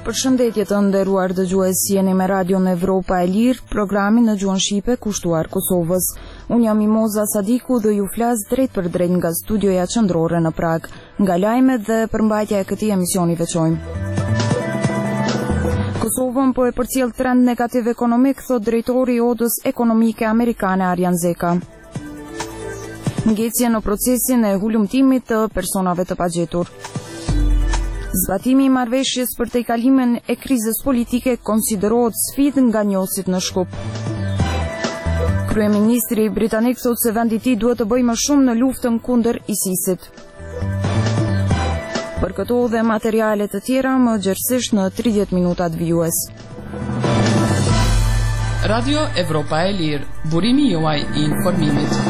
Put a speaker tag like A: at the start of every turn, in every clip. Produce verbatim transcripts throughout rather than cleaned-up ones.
A: Përshëndetje të nderuar dëgjues, jeni me Radion Evropa e Lirë, programin në gjuhën shqipe kushtuar Kosovës. Unë jam Mimoza Sadiku dhe ju flas drejt për drejt nga studioja qendrore në Prag. Nga lajmet dhe përmbajtja e këtij emisioni veçojmë. Kosovën po e përcjell trend negativ ekonomik, thot drejtori i Odës Ekonomike Amerikane Arjan Zeka. Ngecje në procesin e hulumtimit të personave të pagjetur. Zbatimi i marrëveshjes për tejkalimin e krizës politike konsiderohet sfidë nga njohësit në Shkup. Kryeministri britanik thot se vendi i tij duhet të bëjë më shumë në luftën kundër ISIS-it. Për këto dhe materiale të tjera më gjerësisht në tridhjetë minutat vijues.
B: Radio Evropa e Lirë, burimi juaj i informimit.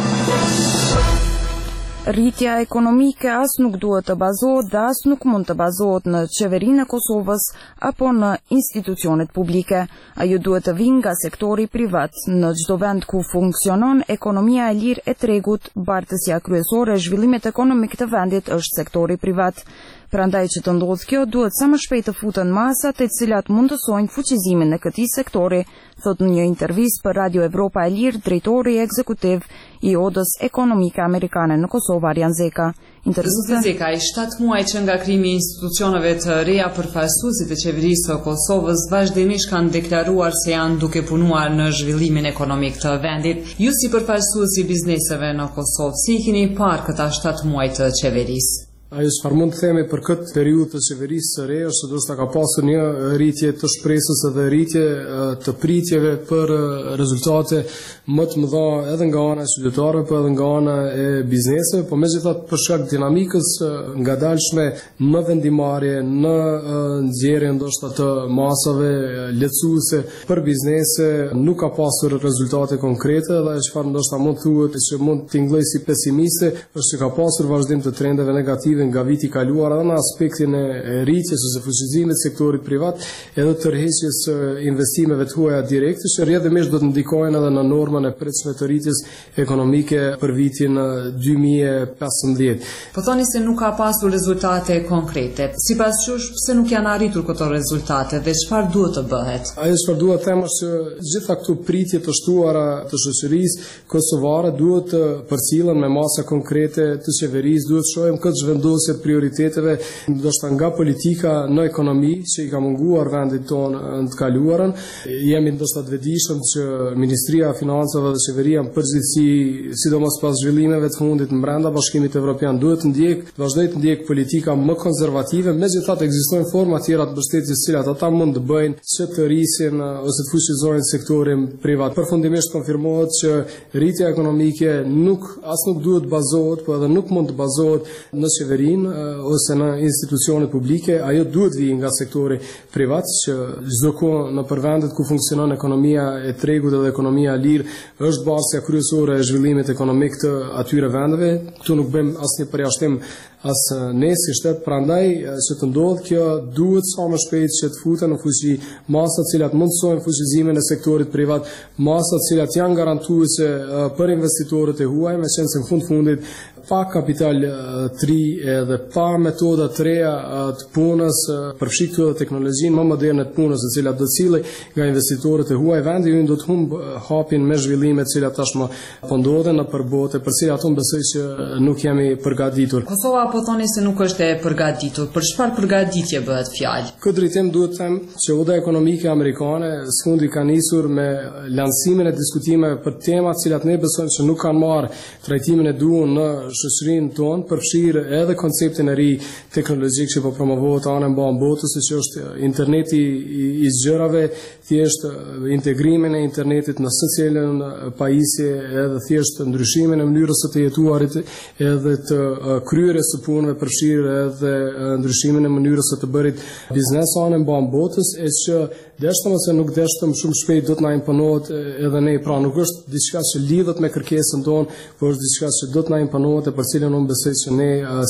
A: Rritja ekonomike as nuk duhet të bazohet dhe as nuk mund të bazohet në qeverinë e Kosovës apo në institucionet publike. Ajo duhet të vijë nga sektori privat. Në çdo vend ku funksionon ekonomia e lirë e tregut, bartësia kryesore e zhvillimit ekonomik të vendit është sektori privat. Prandaj që të ndodhë kjo, duhet sa më shpejt të futen masat e cilat mundësojnë fuqizimin e këtij sektori, thot në një intervistë për Radio Evropa e Lirë drejtori ekzekutiv i Odës Ekonomike Amerikane në Kosovë Arjan Zeka.
B: Zoti Zeka, i shtatë muaj që nga krijimi i institucioneve të reja përfaqësuesit e qeverisë së Kosovës vazhdimisht kanë deklaruar se janë duke punuar në zhvillimin ekonomik të vendit. Ju si përfaqësues i bizneseve në Kosovë, si i keni parë këta shtatë muaj të qeverisë?
C: Ajo çfarë mund të themi për këtë periudhë të qeverisë së re është se do të ka pasur një rritje të shpresës edhe rritje të pritjeve për rezultate më të mëdha edhe nga ana e qytetarëve, po edhe nga ana e bizneseve, por megjithatë për shkak të dinamikës ngadalshme në vendimarrje, në nxjerrje ndoshta të masave lehtësuese për biznese, nuk ka pasur rezultate konkrete dhe çfarë ndoshta mund thuhet që mund të tingëlloj si pesimiste është se ka pasur vazhdim të trendeve negative nga viti i kaluar edhe në aspektin e rritjes ose fuqizimit të sektorit privat edhe tërheqjes investimeve të huaja direkte që rrjedhimisht do të ndikojnë edhe në normën e pritshme të rritjes ekonomike për vitin dy mijë e pesëmbëdhjetë.
B: Po thoni se nuk ka pasur rezultate konkrete. Sipas jush, pse nuk janë arritur këto rezultate dhe çfarë duhet të bëhet?
C: Ajo çfarë duhet të them është që gjitha këto pritje të shtuara të shoqërisë kosovare duhet të përcillen me masa konkrete të qeverisë, duhet të shohim këtë zhvendosje të prioriteteve, ndoshta nga politika në ekonomi që i ka munguar vendit tonë në të kaluarën. Jemi ndoshta të vetëdijshëm që Ministria e Financave dhe Qeveria në përgjithësi, sidomos pas zhvillimeve të fundit në brenda Bashkimit Evropian, duhet të ndjek, të vazhdojë të ndjek politika më konservative, megjithatë ekzistojnë forma tjera të mbështetjes të cilat ata mund të bëjnë që të rrisin ose të fuqizojnë sektorin privat. Përfundimisht konfirmohet që rritja ekonomike nuk as nuk duhet bazohet, po edhe nuk mund të bazohet në qeveri ose në institucionet publike, ajo duhet vijë nga sektori privat që çdo kohë në përvendet ku funksionon ekonomia e tregut dhe ekonomia e lirë është bazë kryesore e zhvillimit ekonomik të atyre vendeve. Këtu nuk bëjmë asnjë përjashtim as ne si shtet, prandaj që të ndodhë kjo duhet sa më shpejt që të futen në fuqi masat të cilat mundsojnë fuqizimin e sektorit privat, masat të cilat janë garantuese për investitorët e huaj, me qenë se në fund fundit pa kapital të ri edhe pa metoda të reja të punës, përfshi këtu edhe teknologjinë më moderne të punës, e cilat do të cilej nga investitorët e huaj, vendi ynë do të humb hapin me zhvillimet të cilat tashmë po ndodhen në përbote, për cilat unë besoj që nuk jemi përgatitur.
B: Kosova po thoni se nuk është e përgatitur. Për çfarë përgatitje bëhet fjalë?
C: Këtë drejtim duhet të them që Oda Ekonomike Amerikane sfundi ka nisur me lancimin e diskutimeve për tema të cilat ne besojmë që nuk kanë marrë trajtimin e duhur në shoqërinë tonë, përfshirë edhe konceptin e ri teknologjik që po promovohet anë mban botës, që është interneti i, i gjërave, thjesht integrimin e internetit në secilën pajisje, edhe thjesht ndryshimin e mënyrës së të jetuarit, edhe të kryerjes së punëve, përfshirë edhe ndryshimin e mënyrës së të bërit biznes anë mban botës, e që deshtëm ose nuk deshtëm shumë shpejt do të na imponohet edhe ne, pra nuk është diçka që lidhet me kërkesën tonë, por është diçka që do të na imponohet e për cilën unë besoj që ne si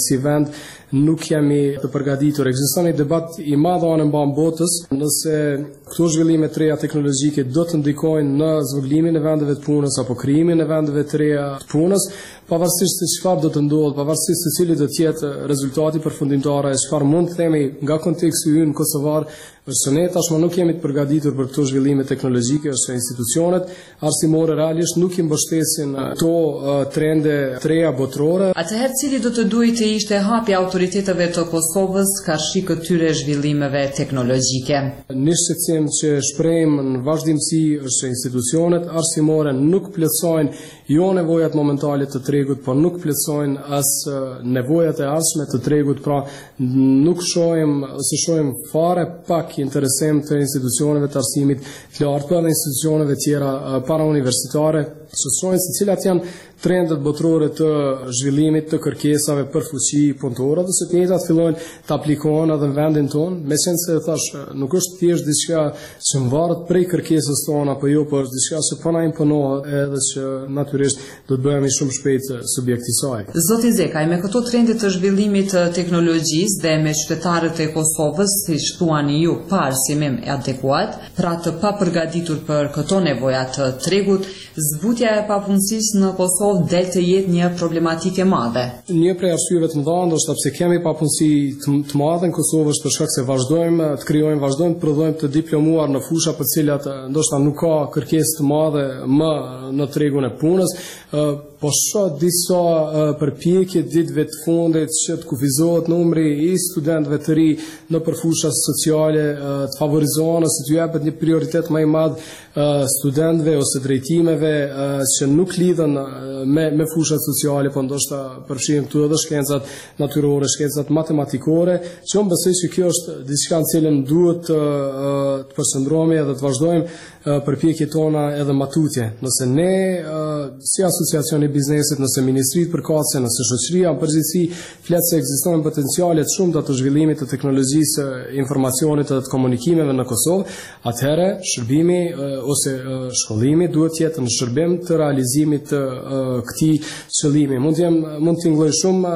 C: si vend nuk jemi të përgatitur. Ekziston një debat i madh anë mban botës nëse këto zhvillime të reja teknologjike do të ndikojnë në zvogëlimin e vendeve të punës apo krijimin e vendeve të reja të punës, pavarësisht se çfarë do të ndodhë, pavarësisht se cili do të jetë rezultati përfundimtar e çfarë mund të themi nga konteksti ynë kosovar, është ne tashmë nuk jemi të përgatitur për këto zhvillime teknologjike, është institucionet arsimore realisht nuk i mbështesin këto uh, trende të reja botërore.
B: Atëherë cili do të duhet të ishte hapi autoriteteve të Kosovës karshi këtyre zhvillimeve teknologjike?
C: Një shqetësim që shprehim në vazhdimsi është se institucionet arsimore nuk plotësojnë jo nevojat momentale të tregut, por nuk plotësojnë as nevojat e ardhshme të tregut, pra nuk shohim ose shohim fare pak interesim të institucioneve të arsimit të lartë, por edhe institucioneve tjera para universitare, që shohin se cilat janë trendet botërore të zhvillimit të kërkesave për fuqi punëtore dhe se të njëjtat fillojnë të aplikohen edhe në vendin tonë, me qenë se thash nuk është thjesht diçka që varet prej kërkesës tonë apo jo, por është diçka që po na imponohet edhe që natyrisht do të bëhemi shumë shpejt subjekt i saj.
B: Zoti Zekaj, me këto trende të zhvillimit të teknologjisë dhe me qytetarët e Kosovës, siç thuani ju, pa arsimim adekuat, pra të papërgatitur për këto nevoja të tregut, zbutja e papunësisë në Kosovë del të jetë një problematike madhe.
C: Një prej arsyeve të mëdha ndoshta pse kemi papunësi të, të madhe në Kosovë është për shkak se vazhdojmë të krijojmë, vazhdojmë të prodhojmë të diplomuar në fusha për të cilat ndoshta nuk ka kërkesë të madhe më në tregun e punës. Po shoh disa uh, përpjekje ditëve të fundit që të kufizohet numri i studentëve të ri në përfusha sociale, uh, të favorizohen ose të japet një prioritet më i madh uh, studentëve ose drejtimeve uh, që nuk lidhen uh, me, me fushat sociale, po ndoshta përfshihen këtu edhe shkencat natyrore, shkencat matematikore, që unë besoj që kjo është diçka në cilën duhet uh, të përshëndrohemi dhe të vazhdojmë uh, përpjekjet tona edhe matutje. Nëse ne uh, si asociacioni biznesit, nëse ministritë përkatëse, nëse shoqëria në përgjithësi flet se ekzistojnë potenciale të shumta të zhvillimit të teknologjisë, informacionit dhe të komunikimeve në Kosovë, atëherë shërbimi ose shkollimi duhet të jetë në shërbim të realizimit të këtij qëllimi. Mund të jem mund të nglloj shumë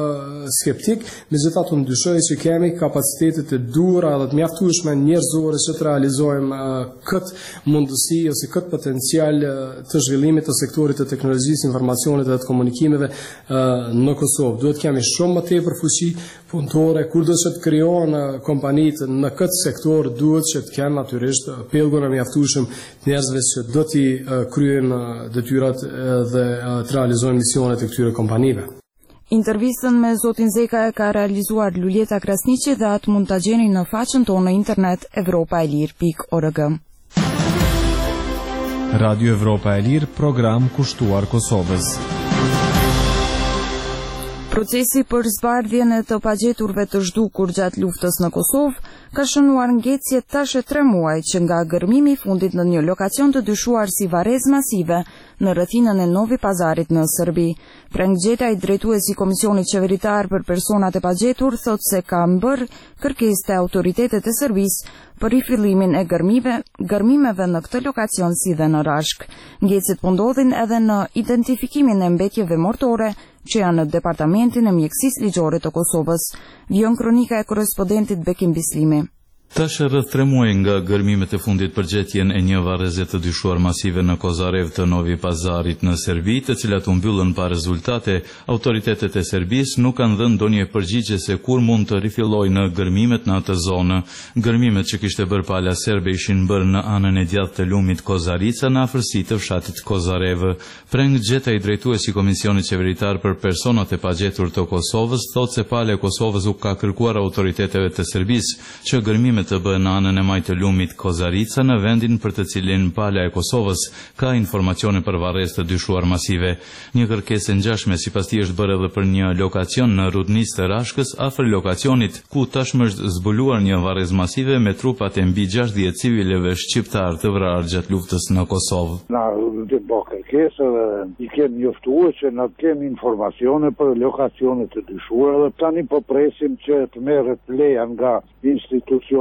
C: skeptik, megjithatë ndyshoj që kemi kapacitetet e duhura dhe të mjaftueshme njerëzore që të realizojmë këtë mundësi ose këtë potencial të zhvillimit të sektorit të teknologjisë, informacionit dhe të komunikimeve uh, në Kosovë. Duhet kemi shumë më tepër fuqi punëtore, kur do që të krijohen uh, kompanitë në këtë sektor, duhet që të kenë natyrisht uh, pellgun e mjaftueshëm të njerëzve që do t'i uh, kryejnë uh, detyrat uh, dhe uh, të realizojnë misionet e këtyre kompanive.
A: Intervistën me zotin Zekaj ka realizuar Luljeta Krasniqi dhe atë mund ta gjeni në faqen tonë në internet evropa e lir pikë org.
D: Radio Evropa e Lirë, program kushtuar Kosovës.
A: Procesi për zbardhjen e të pagjeturve të zhdukur gjatë luftës në Kosovë ka shënuar ngjecje tash e tre muaj që nga gërmimi i fundit në një lokacion të dyshuar si varrez masive në rrethinën e Novi Pazarit në Serbi. Prangjetja i drejtuesi Komisionit Qeveritar për Personat e Pagjetur thot se ka bërë kërkesë te autoritetet e Serbisë për rifillimin e gërmive, gërmimeve në këtë lokacion si dhe në Rashk. Ngjecjet po ndodhin edhe në identifikimin e mbetjeve mortore që janë në Departamentin e Mjekësisë Ligjore të Kosovës. Vjen kronika e korrespondentit Bekim Bislimi.
E: Tash rreth tre muaj nga gërmimet e fundit për gjetjen e një varreze të dyshuar masive në Kozarev të Novi Pazarit në Serbi, të cilat u mbyllën pa rezultate, autoritetet e Serbisë nuk kanë dhënë ndonjë përgjigje se kur mund të rifillojnë në gërmimet në atë zonë. Gërmimet që kishte bërë pala serbe ishin bërë në anën e djathtë të lumit Kozarica në afërsi të fshatit Kozarev. Prangjetja i drejtuesi Komisionit Qeveritar për Personat e Pagjetur të Kosovës thotë se pala e Kosovës u ka kërkuar autoriteteve të Serbisë që gërmimet të bëhen në anën e majtë të lumit Kozarica në vendin për të cilin pala e Kosovës ka informacione për varrezë të dyshuar masive. Një kërkesë e ngjashme sipas tij është bërë edhe për një lokacion në rudnisë të Rashkës afër lokacionit ku tashmë është zbuluar një varrezë masive me trupat e mbi gjashtëdhjetë civileve shqiptar të vrarë gjatë luftës në Kosovë.
F: Na të bëj kërkesë dhe i kemi njoftuar që na kemi informacione për lokacione të dyshuara dhe tani po presim që të merret leja nga institucion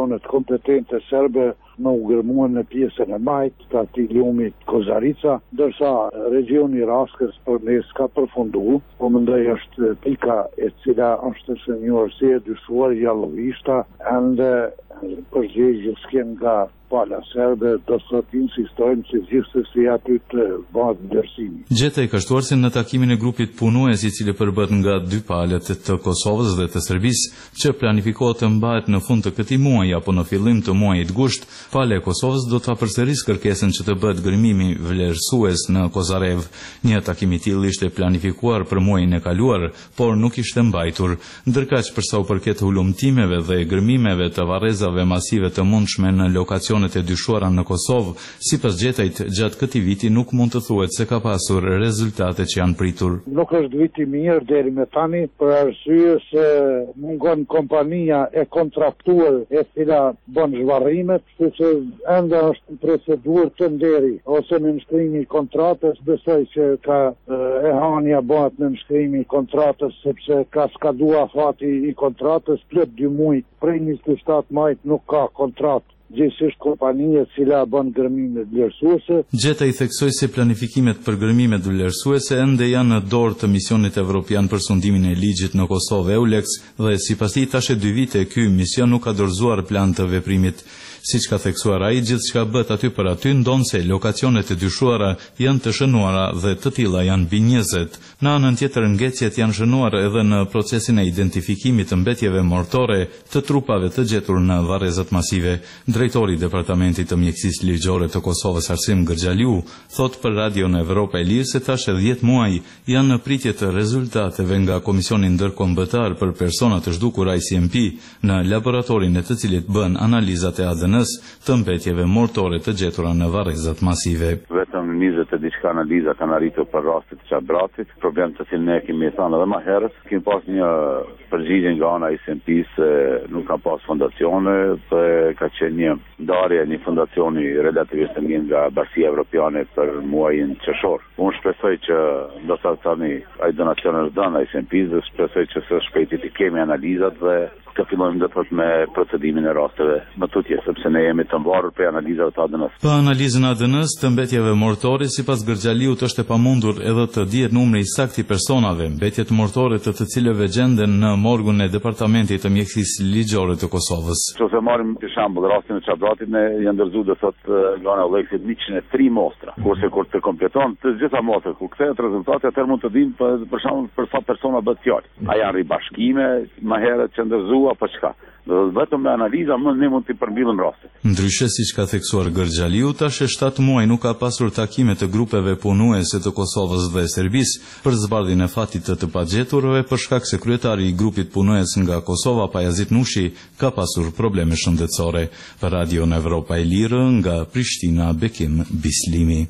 F: institucionet kompetente serbe në u gërmuan në pjesën e majtë të atij lumit Kozarica, ndërsa regioni Raskës përmes ka përfunduar, po mendoj është pika e cila është e shënjuar si e dyshuar jallovishta, ende përgjigje s'kem nga pala serbe, do të insistojmë që gjithsesi aty të bëhet vlerësimi.
E: Gjetej kështuarsin në takimin e grupit punues i cili përbët nga dy palët të Kosovës dhe të Serbisë, që planifikohet të mbahet në fund të këtij muaji apo në fillim të muajit gusht, pala e Kosovës do ta përsërisë kërkesën që të bëhet gërmimi vlerësues në Kozarev. Një takim i tillë ishte planifikuar për muajin e kaluar, por nuk ishte mbajtur. Ndërkaq për sa u përket hulumtimeve dhe gërmimeve të varrezave masive të mundshme në lokacion e dyshuara në Kosovë, sipas Gjetejt, gjatë këtij viti nuk mund të thuhet se ka pasur rezultate që janë pritur.
F: Nuk është viti mirë deri më tani për arsye se mungon kompania e kontraktuar e cila bën zhvarrimet, sepse ende është në procedurë të nderi ose në nënshkrimi i kontratës. Besoj që ka e hania bëhet në nënshkrimi i kontratës sepse ka skaduar fati i kontratës plot dy muaj, prej njëzet e shtatë majit nuk ka kontratë. Gjithsesi kompania e cila bën gërmime vlerësuese.
E: Gjetej theksoi se planifikimet për gërmimet vlerësuese ende janë në dorë të Misionit Evropian për sundimin e ligjit në Kosovë EULEX dhe sipas tij tash e dy vite ky mision nuk ka dorëzuar plan të veprimit. Siç ka theksuar ai, gjithçka bëhet aty për aty, ndonse lokacionet e dyshuara janë të shënuara dhe të tilla janë mbi njëzet. Në anën tjetër, ngecjet janë shënuar edhe në procesin e identifikimit të mbetjeve mortore të trupave të gjetur në varrezat masive. Drejtori i Departamentit të Mjekësisë Ligjore të Kosovës Arsim Gërgjaliu thot për Radion Evropa e Lirë se tash e dhjetë muaj janë në pritje të rezultateve nga Komisioni Ndërkombëtar për persona të zhdukur I C M P në laboratorin e të cilit bën analizat e A D N-s të mbetjeve mortore të gjetura në varrezat masive.
G: Vetëm njëzet e diçka analiza kanë arritur për rastet të Qabratit, problem të cilin ne kemi thënë edhe më herët. Kemi pas një përgjigje nga ana I C M P se nuk ka pas fondacione dhe ka qenë një ndarje një fondacioni relativisht të mirë nga Bashkia Evropiane për muajin qershor. Unë shpresoj që do të tani ai donacion është dhënë I C M P-s dhe shpresoj që së shpejti të kemi analizat dhe të fillojmë dhe thot me procedimin e rasteve më tutje, sepse ne jemi të mbarur për analizat të A D N-s.
E: Për analizën A D N-s të mbetjeve mortore, sipas Gërgjaliut është e pamundur edhe të dihet numri i saktë i personave, mbetjet mortore të të cilëve gjenden në morgun e Departamentit të Mjekësisë Ligjore të Kosovës.
G: Nëse marrim për shembull rastin e Qabratit, ne janë ndërzuar do thot nga EULEX njëqind e tre mostra, kurse kur të kompleton të gjitha mostrat, kur kthehet rezultati atëherë mund të dimë për, për shembull për sa persona bëhet fjalë. A janë ribashkime më herët që ndërzuar apo çka? Vetëm me analiza më ne mund të përmbyllim rastet.
E: Ndryshe siç ka theksuar Gërgjaliu, tash e shtatë muaj nuk ka pasur takime të grupeve punuese të Kosovës dhe Serbisë për zbardhjen e fatit të të pagjeturve për shkak se kryetari i grupit punues nga Kosova, Pajazit Nushi, ka pasur probleme shëndetësore. Për Radion Evropa e Lirë nga Prishtina, Bekim Bislimi.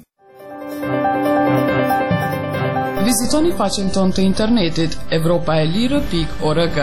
H: Vizitoni faqen tonë të internetit evropaelire pikë org.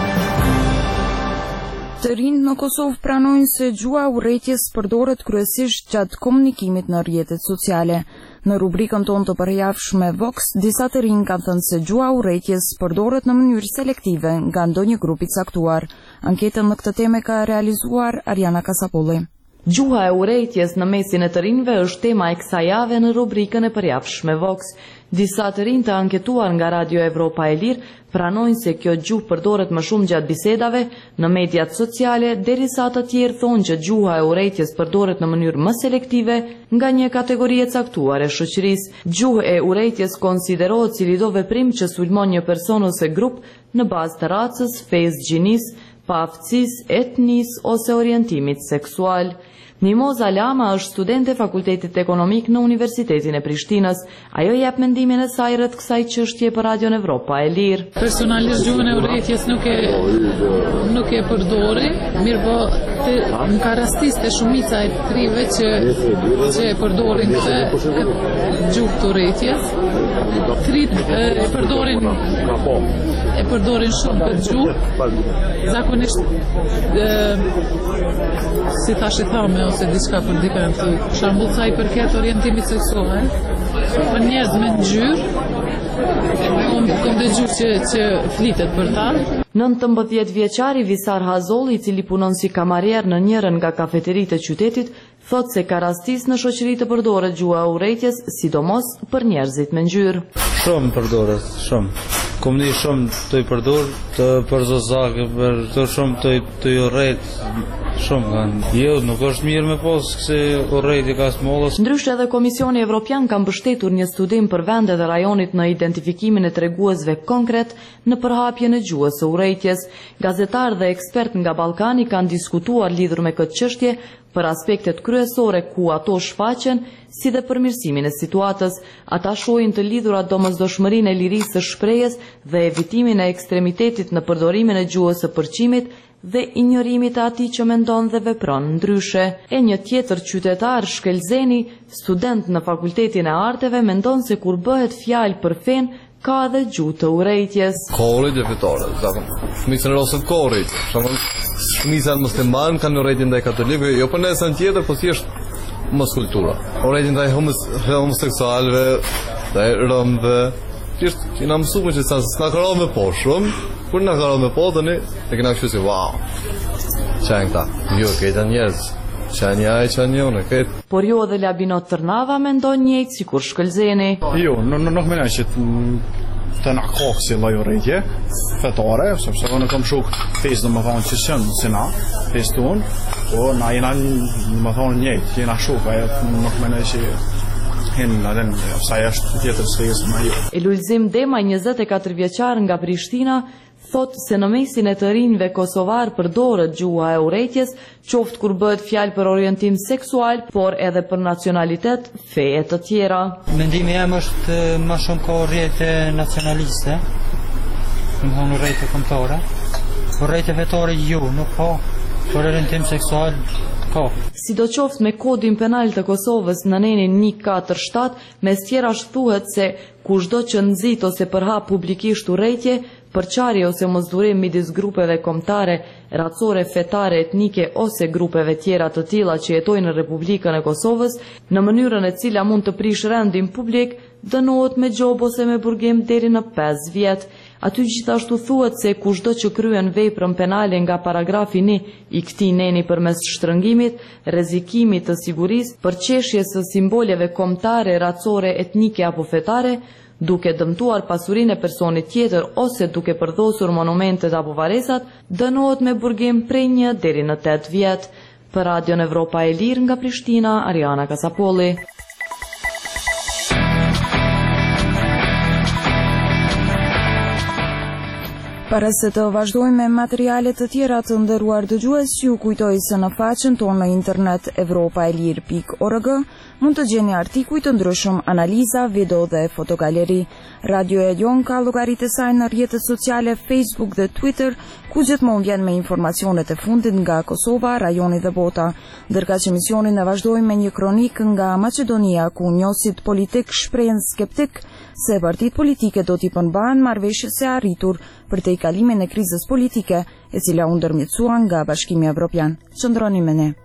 A: Të rinjtë në Kosovë pranojnë se gjuha e urrëties përdoret kryesisht gjatë komunikimit në rrjetet sociale. Në rubrikën tonë të përjavshme Vox, disa të rinj kanë thënë se gjuha e urrëties përdoret në mënyrë selektive nga ndonjë grup i caktuar. Anketën në këtë temë ka realizuar Ariana Kasapolli.
I: Gjuha e urrëties në mesin e të rinjve është tema e kësaj jave në rubrikën e përjavshme Vox. Disa të rinj të anketuar nga Radio Evropa e Lirë pranojnë se kjo gjuhë përdoret më shumë gjatë bisedave në mediat sociale, derisa të tjerë thonë që gjuha e urrëties përdoret në mënyrë më selektive nga një kategori e caktuar e shoqërisë. Gjuha e urrëties konsiderohet si çdo veprim që sulmon një person ose grup në bazë të racës, fesë, gjinisë, paaftësisë, etnisë ose orientimit seksual. Mimoza Lama është studente Fakultetit Ekonomik në Universitetin e Prishtinës. Ajo jep mendimin e saj rreth kësaj çështje për Radion Evropa e Lirë.
H: Personalisht gjuhën e urrëties nuk e nuk e përdori, mirëpo më ka rastistë shumica e trive që që e përdorin këtë gjuhë të urrëties. Trit e përdorin e përdorin shumë këtë gjuhë. Zakonisht e, si thashë thamë ose diçka për dikën të shembull sa i përket orientimit seksual, për njerëz me ngjyrë Kom dëgjuar që që flitet për ta.
I: nëntëmbëdhjetë vjeçari Visar Hazolli, i cili punon si kamarier në njërin nga kafeteritë e qytetit, thot se ka rastis në shoqëri të përdoret gjuha e urrejtjes, sidomos për njerëzit me ngjyrë.
J: Shumë përdoret, shumë. Komni shumë të i përdor, të për zozake, për të shumë të, të i urrejt, shumë kanë. Jo, nuk është mirë me posë këse urrejt i ka smollës.
I: Ndryshe edhe Komisioni Evropian ka mbështetur një studim për vendet e rajonit në identifikimin e treguesve konkret në përhapjen e gjuhës së urrejtjes. Gazetarë dhe ekspert nga Ballkani kanë diskutuar lidhur me këtë çështje për aspektet kryesore ku ato shfaqen, si dhe përmirësimin e situatës. Ata shohin të lidhura domosdoshmërinë e lirisë së shprehjes dhe evitimin e ekstremitetit në përdorimin e gjuhës së përqimit dhe injorimit të atij që mendon dhe vepron ndryshe. E një tjetër qytetar, Shkelzeni, student në Fakultetin e Arteve, mendon se kur bëhet fjalë për fen, ka edhe gjuhë të urrejtjes.
K: Korit e fetare, zakon. Fëmisën e rosën korit. Fëmisën musliman kanë urrejtjen ndaj katolikëve, jo për nesën tjetër, po thjesht mos kultura. Urrejtjen ndaj homoseksualëve, ndaj romëve. Thjesht i na mësuar që sa s'na ka rënë me po shumë, kur na ka rënë me po tani, e kena kështu si wow. Çan këta, jo këta njerëz. Çan ja e çan jo në këtë.
I: Por jo edhe Labinot Tërnava mendon njëjtë sikur Shkëlzeni.
L: Jo, nuk mendoj që të na kohë si lloj urrejtje fetare, sepse unë kam shok fesë do më thonë që janë si na, fesë ton, po na jena do më thonë njëjtë, jena shok, ajo nuk mendoj që hen nadem sa është tjetër fesë më jo.
I: Elulzim Dema, njëzet e katër vjeçar nga Prishtina, thot se në mesin e të rinjve kosovar përdoret gjuha e urrejtjes, qoftë kur bëhet fjalë për orientim seksual, por edhe për nacionalitet, fe e të tjera.
M: Mendimi jam është më shumë ka urrejtje nacionaliste, më thonë urrejtje kombëtare. Urrejtje fetare jo, nuk ka, por orientim seksual ka.
I: Sidoqoftë me kodin penal të Kosovës në nenin një katër shtat, mes tjerash thuhet se kushdo që nxit ose përhap publikisht urrejtje, përçarje ose mosdurim midis grupeve kombëtare, racore, fetare, etnike ose grupeve tjera të tilla që jetojnë në Republikën e Kosovës, në mënyrën e cila mund të prish rendin publik, dënohet me gjob ose me burgim deri në pesë vjet. Aty gjithashtu thuhet se kushdo që kryen veprën penale nga paragrafi një i këtij neni përmes shtrëngimit, rrezikimit të sigurisë, përqeshjes së simboleve kombëtare, racore, etnike apo fetare, duke dëmtuar pasurinë e personit tjetër ose duke përdosur monumentet apo varesat, dënohet me burgim prej një deri në tetë vjet. Për Radion Evropa e Lirë nga Prishtina, Ariana Kasapolli.
A: Para se të vazhdojmë me materialet të tjera të nderuar dëgjues, ju kujtoj se në faqen tonë në internet evropa e lirë pikë org mund të gjeni artikuj të ndryshëm, analiza, video dhe fotogaleri. Radio e Jon ka llogaritë e saj në rrjetet sociale Facebook dhe Twitter, ku gjithmonë vjen me informacionet e fundit nga Kosova, rajoni dhe bota. Ndërkaq emisionin e vazhdojmë me një kronik nga Maqedonia, ku njohësit politik shprehen skeptik se partitë politike do t'i përmbahen marrëveshjes së arritur për te kalimin e krizës politike, e cila u ndërmjetësua nga Bashkimi Evropian. Qëndroni me ne.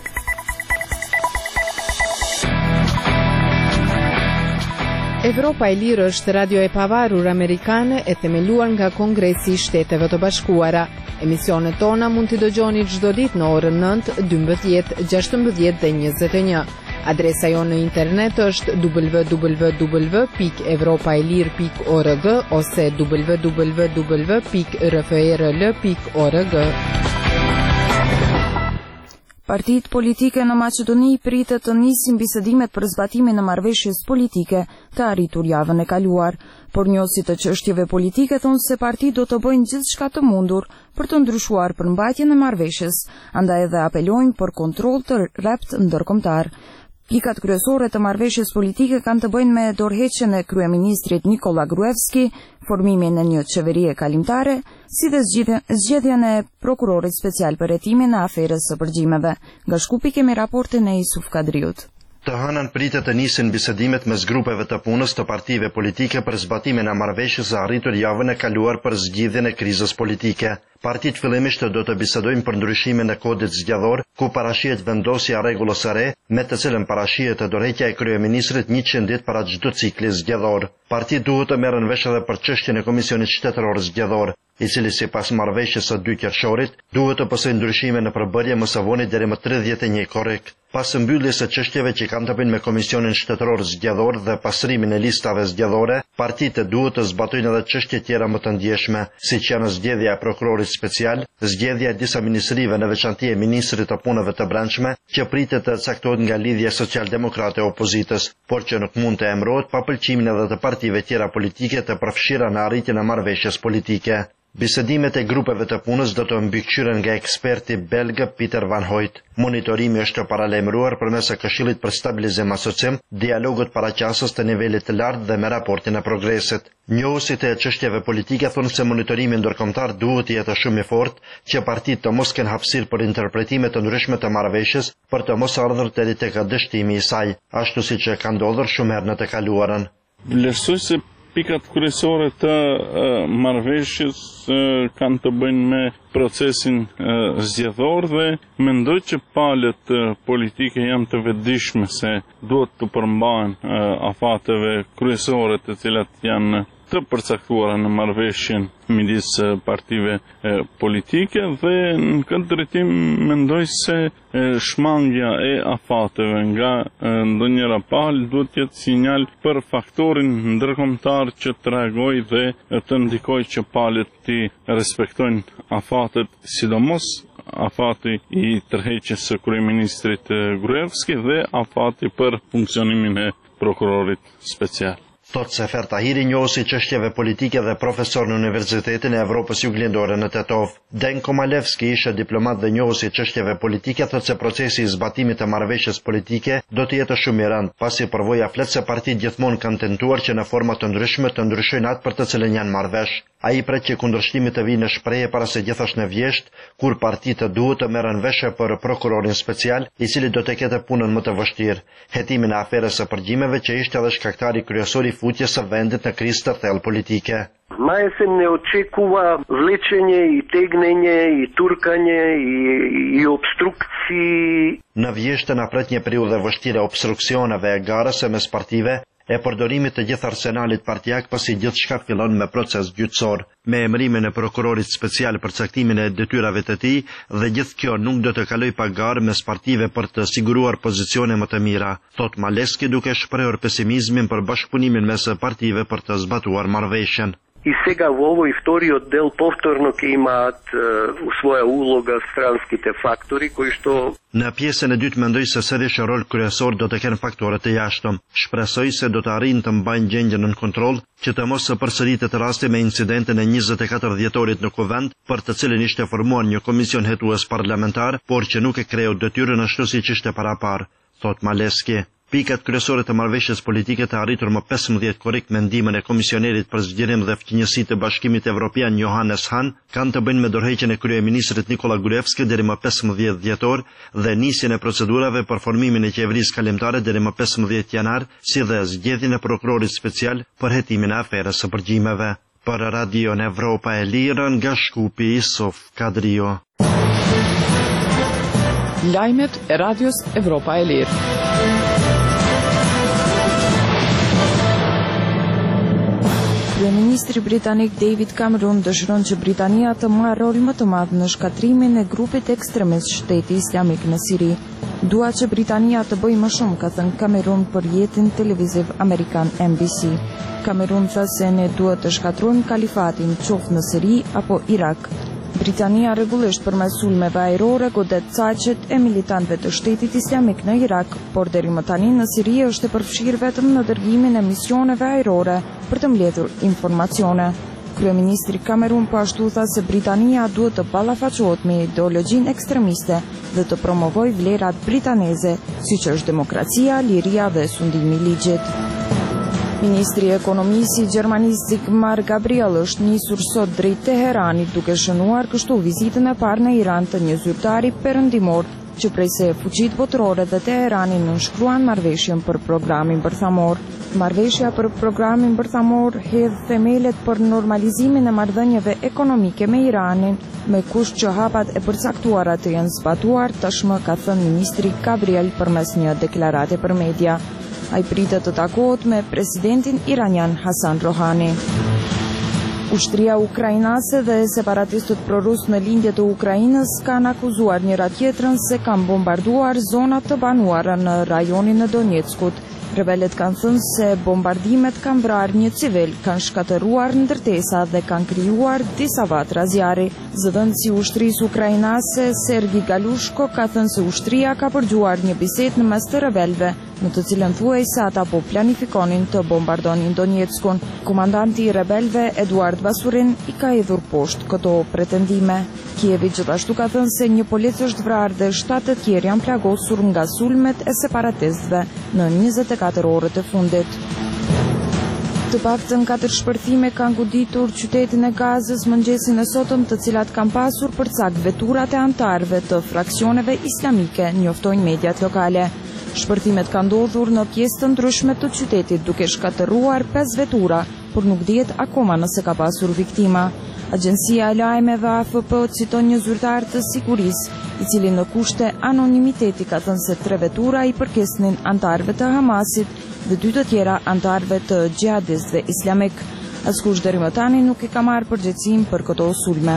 N: Evropa e Lirë është radio e pavarur amerikane e themeluar nga Kongresi i Shteteve të Bashkuara. Emisionet tona mund t'i dëgjoni çdo ditë në orën nëntë, dymbëdhjetë, gjashtëmbëdhjetë dhe njëzet e një. Adresa jonë në internet është w w w pikë evropa e lirë pikë org ose w w w pikë r f e r l pikë org.
A: Partitë politike në Maqedoni pritet të nisin bisedimet për zbatimin e marrëveshjes politike të arritur javën e kaluar, por njohësit të çështjeve politike thonë se partitë do të bëjnë gjithçka të mundur për të ndryshuar përmbajtjen e marrëveshjes, andaj edhe apelojnë për kontroll të rrept ndërkombëtar. Pikat kryesore të marrëveshjes politike kanë të bëjnë me dorëheqjen e kryeministrit Nikola Gruevski, formimin e një qeverie kalimtare, si dhe zgjedhjen e prokurorit special për hetimin e aferës së përgjimeve. Nga Shkupi kemi raportin e Isuf Kadriut.
O: Të hënën pritet të nisin bisedimet mes grupeve të punës të partive politike për zbatimin e marrëveshjes së arritur javën e kaluar për zgjidhjen e krizës politike. Partitë fillimisht do të bisedojnë për ndryshimin e kodit zgjedhor, ku parashihet vendosja e rregullës së re, me të cilën parashihet dorëheqja e kryeministrit njëqind ditë para çdo cikli zgjedhor. Partitë duhet të merren vesh edhe për çështjen e Komisionit Shtetëror Zgjedhor, i cili sipas marrëveshjes së dy qershorit duhet të pësojë ndryshime në përbërje më së voni deri më tridhjetë e një korrik. Pas mbylljes së çështjeve që kanë të bëjnë me Komisionin Shtetëror Zgjedhor dhe pasrimin e listave zgjedhore, partitë duhet të zbatojnë edhe çështje tjera më të ndjeshme, siç janë zgjedhja e prokurorit special, zgjedhja e disa ministrive në veçanti e ministrit të punëve të brendshme, që pritet të caktohet nga lidhja socialdemokrate e opozitës, por që nuk mund të emërohet pa pëlqimin edhe të partive tjera politike të përfshira në arritjen e marrëveshjes politike. Bisedimet e grupeve të punës do të mbikëqyren nga eksperti belg Pieter van Hoyt. Monitorimi është paralajmëruar përmes së Këshillit për Stabilizim Asocim, dialogut paraqasës të nivelit të lartë dhe me raportin e progresit. Njohësit e çështjeve politike thonë se monitorimi ndërkombëtar duhet të jetë shumë i fortë, që partitë të mos kenë hapësirë për interpretime të ndryshme të marrëveshjes, për të mos ardhur deri tek dështimi i saj, ashtu siç ka ndodhur shumë herë në të kaluarën.
P: Vlerësoj se pikat kryesore të uh, marrëveshjes uh, kanë të bëjnë me procesin uh, zgjedhor dhe mendoj që palët uh, politike janë të vetëdijshme se duhet të përmbahen uh, afateve kryesore të cilat janë të përcaktuara në marrëveshjen midis partive e, politike dhe në këtë drejtim mendoj se e, shmangja e afateve nga ndonjëra palë duhet të jetë sinjal për faktorin ndërkombëtar që të reagojë dhe të ndikojë që palët të respektojnë afatet, sidomos afati i tërheqjes së kryeministrit Gruevski dhe afati për funksionimin e prokurorit special.
O: Thot Sefer Tahiri, njohësi çështjeve politike dhe profesor në Universitetin e Evropës Juglindore në Tetov. Denko Malevski, ishte diplomat dhe njohësi çështjeve politike, thot se procesi i zbatimit të marrëveshjes politike do të jetë shumë i rëndë, pasi përvoja flet se partitë gjithmonë kanë tentuar që në forma të ndryshme të ndryshojnë atë për të cilën janë marrëvesh. Ai pret që kundërshtimi të vijë në shprehje para se gjithashtu në vjesht, kur partitë duhet të merren veshe për prokurorin special, i cili do të ketë punën më të vështirë, hetimin e aferës së përgjimeve që ishte edhe shkaktari kryesor i futjes së vendit në krizë të thellë politike.
Q: Na jesen ne očekuva vlečenje i tegnenje i turkanje i, i obstrukciji.
O: Në vjeshtën na pret një periudhë vështire obstruksioneve e garës mes partive, e përdorimit të gjithë arsenalit partijak, pasi gjithçka fillon me proces gjyqësor, me emërimin e prokurorit special për caktimin e detyrave të tij, dhe gjithë kjo nuk do të kaloj pa garë mes partive për të siguruar pozicione më të mira, thot Maleski, duke shprehur pesimizmin për bashkëpunimin mes partive për të zbatuar marrëveshjen.
Q: I сега во овој вториот дел повторно ќе имаат uh, своја улога странските фактори кои што
O: Në pjesën e dytë mendoj se sërish rol kryesor do të kenë faktorët e jashtëm. Shpresoj se do të arrijnë të mbajnë gjendjen nën kontroll, që të mos së përsëritet rasti me incidenten e njëzet e katër dhjetorit në Kuvend, për të cilin ishte formuar një komision hetues parlamentar, por që nuk e kreu detyrën ashtu siç ishte parapar, thot Maleski. Pikat kryesore të marrëveshjes politike të arritur më pesëmbëdhjetë korrik me ndihmën e komisionerit për zgjerim dhe fqinjësi të Bashkimit Evropian Johannes Hahn kanë të bëjnë me dorëheqjen e kryeministrit Nikola Gruevski deri më pesëmbëdhjetë dhjetor dhe nisjen e procedurave për formimin e qeverisë kalimtare deri më pesëmbëdhjetë janar, si dhe zgjedhjen e prokurorit special për hetimin e aferës së përgjimeve. Për Radion Evropa e Lirë, nga Shkupi, Isuf Kadrio.
R: Lajmet e Radios Evropa e Lirë.
A: Kryeministri britanik David Cameron dëshiron që Britania të marrë rol më të madh në shkatrimin e grupit ekstremist Shteti Islamik në Siri. Dua që Britania të bëjë më shumë, ka thënë Cameron për jetin televiziv amerikan N B C. Cameron tha se ne duhet të shkatrojmë kalifatin qoftë në Siri apo Irak. Britania rregullisht përmes sulmeve ajrore godet saqet e militantëve të Shtetit Islamik në Irak, por deri më tani në Siri është e përfshirë vetëm në dërgimin e misioneve ajrore për të mbledhur informacione. Kryeministri Cameron po ashtu tha se Britania duhet të ballafaqohet me ideologjinë ekstremiste dhe të promovojë vlerat britaneze, siç është demokracia, liria dhe sundimi i ligjit. Ministri i Ekonomisë i Gjermanisë Sigmar Gabriel është nisur sot drejt Teheranit duke shënuar kështu vizitën e parë në Iran të një zyrtari perëndimor që prej se fuqit botërore dhe Teherani nënshkruan marrëveshjen për programin bërthamor. Marrëveshja për programin bërthamor hedh themelet për normalizimin e marrëdhënieve ekonomike me Iranin, me kusht që hapat e përcaktuara të jenë zbatuar, tashmë ka thënë ministri Gabriel përmes një deklarate për media. Ai pritet të takohet me presidentin iranian Hasan Rohani. Ushtria ukrainase dhe separatistët prorus në lindje të Ukrainës kanë akuzuar njëra tjetrën se kanë bombarduar zonat të banuara në rajonin e Donetskut. Rebelet kanë thënë se bombardimet kanë vrarë një civil, kanë shkatëruar ndërtesa dhe kanë krijuar disa vatra zjarri. Zëdhënësi i ushtrisë ukrainase Sergi Galushko ka thënë se ushtria ka përgjuar një bisedë në mes të rebelëve, në të cilën thuaj se ata po planifikonin të bombardonin Donetskun. Komandanti i rebelëve Eduard Basurin i ka hedhur poshtë këto pretendime. Kievi gjithashtu ka thënë se një polic është vrarë dhe shtatë të tjerë janë plagosur nga sulmet e separatistëve në njëzet e katër orët e fundit. Të paktën katër shpërthime kanë goditur qytetin e Gazës mëngjesin e sotëm, të cilat kanë pasur përcak veturat e antarëve të fraksioneve islamike, njoftojnë mediat lokale. Shpërthimet kanë ndodhur në pjesë të ndryshme të qytetit, duke shkatëruar pesë vetura, por nuk dihet akoma nëse ka pasur viktima. Agjencia e lajmeve A F P citon një zyrtar të sigurisë, i cili në kushte anonimiteti ka thënë se tre vetura i përkesnin antarëve të Hamasit dhe dy të tjera antarëve të xhihadistëve islamik. Askush deri më tani nuk i ka marrë përgjegjësinë për këto sulme.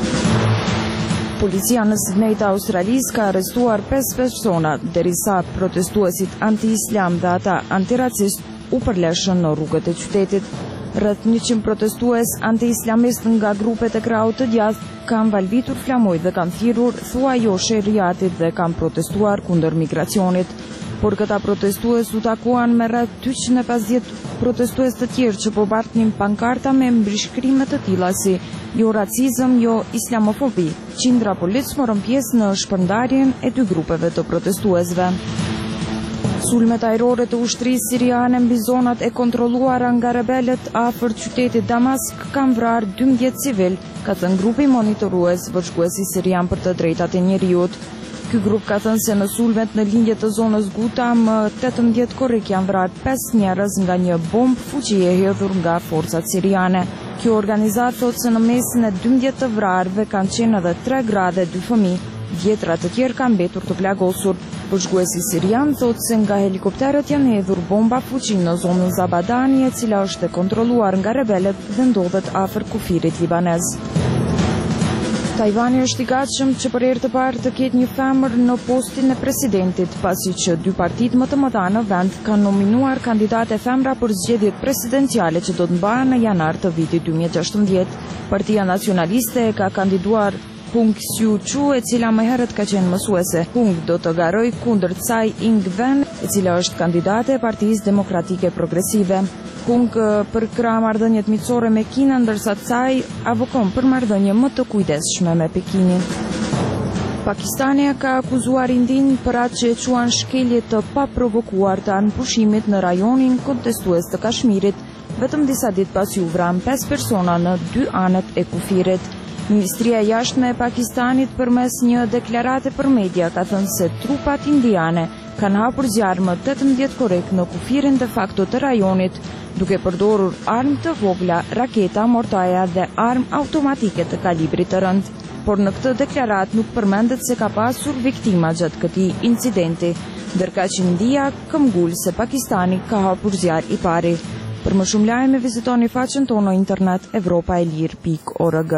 A: Policia në Sydney të Australisë ka arrestuar pesë persona, derisa protestuesit anti-islam dhe ata antiracist u përleshën në rrugët e qytetit. Rreth njëqind protestues anti-islamist nga grupet e krahut të djathtë kanë valvitur flamoj dhe kanë thirrur thua jo sheriatit dhe kanë protestuar kundër migracionit. Por këta protestues u takuan me rreth dyqind e pesëdhjetë protestues të tjerë që po bartnin pankarta me mbrishkrime të tilla si jo racizëm, jo islamofobi. Qindra polic morën pjesë në shpërndarjen e dy grupeve të protestuesve. Sulmet ajrore të ushtrisë siriane mbi zonat e kontrolluara nga rebelët afër qytetit Damask kanë vrarë dymbëdhjetë civil, ka thënë grupi monitorues vëzhguesi sirian për të drejtat e njeriut. Ky grup ka thënë se në sulmet në lindje të zonës Guta më tetëmbëdhjetë korrik janë vrarë pesë njerëz nga një bombë fuqie hedhur nga forcat siriane. Kjo organizatë thotë se në mesin e dymbëdhjetë të vrarëve kanë qenë edhe tre gra dhe dy fëmijë. Dhjetra të tjerë kanë mbetur të plagosur. Vëzhguesi sirian thotë se nga helikopterët janë hedhur bomba fuqi në zonën Zabadani, e cila është e kontrolluar nga rebelët dhe ndodhet afër kufirit libanez. Tajvani është i gatshëm që për herë të parë të ketë një femër në postin e presidentit, pasi që dy partitë më të mëdha në vend kanë nominuar kandidate femra për zgjedhjet presidenciale që do të mbahen në janar të vitit dy mijë e gjashtëmbëdhjetë. Partia Nacionaliste ka kandiduar Hung Suu-kyu, e cila më herët ka qenë mësuese. Hung do të garojë kundër Tsai Ing-wen, e cila është kandidate e Partisë Demokratike Progresive. Hung për krah marrëdhëniet miqësore me Kinën, ndërsa Tsai avokon për marrëdhënie më të kujdesshme me Pekinin. Pakistani ka akuzuar Indin për atë që e quan shkelje të paprovokuar të anëpushimit në rajonin kontestues të Kashmirit, vetëm disa ditë pasi u vran pesë persona në dy anët e kufirit. Ministria e Jashtme e Pakistanit përmes një deklarate për media ka thënë se trupat indiane kanë hapur zjarr më tetëmbëdhjetë korrik në kufirin de facto të rajonit, duke përdorur armë të vogla, raketa, mortaja dhe armë automatike të kalibrit të rënd. Por në këtë deklarat nuk përmendet se ka pasur viktima gjatë këtij incidenti, ndërkaq që India këmbgul se Pakistani ka hapur zjarr i pari. Për më shumë lajme vizitoni faqen tonë në internet evropaelir pikë org.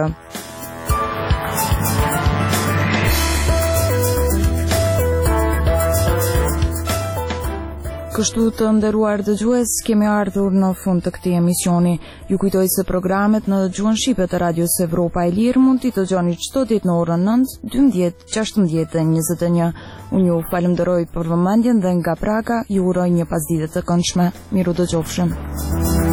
A: Kështu të nderuar dëgjues, kemi ardhur në fund të këtij emisioni. Ju kujtoj se programet në gjuhën shqipe të Radios Evropa e Lirë mund t'i dëgjoni çdo ditë në orën nëntë, dymbëdhjetë, gjashtëmbëdhjetë dhe njëzet e një. Unë ju falenderoj për vëmendjen dhe nga Praga ju uroj një pasditë të këndshme. Miru dëgjofshim.